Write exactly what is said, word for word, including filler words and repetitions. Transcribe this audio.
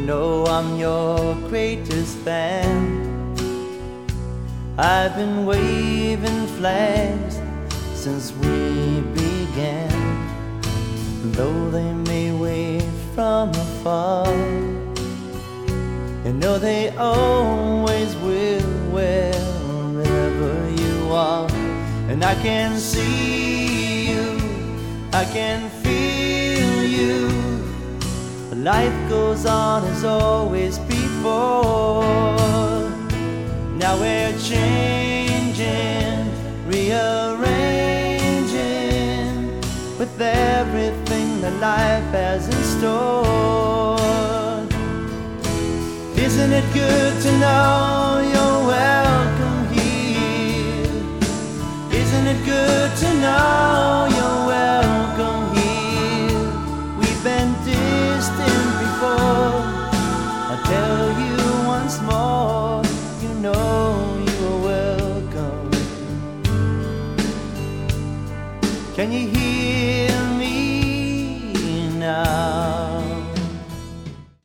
know I'm your greatest fan. I've been waving flags since we began. Though they may wave from afar, you know they always will, wherever you are. And I can see you, I can feel you. Life goes on as always before. Now we're changing, rearranging, with everything that life has in store. Isn't it good to know you're welcome here? Isn't it good to know you're welcome here? We've been distant before. I'll tell you once more, you know you are welcome. Can you hear me now?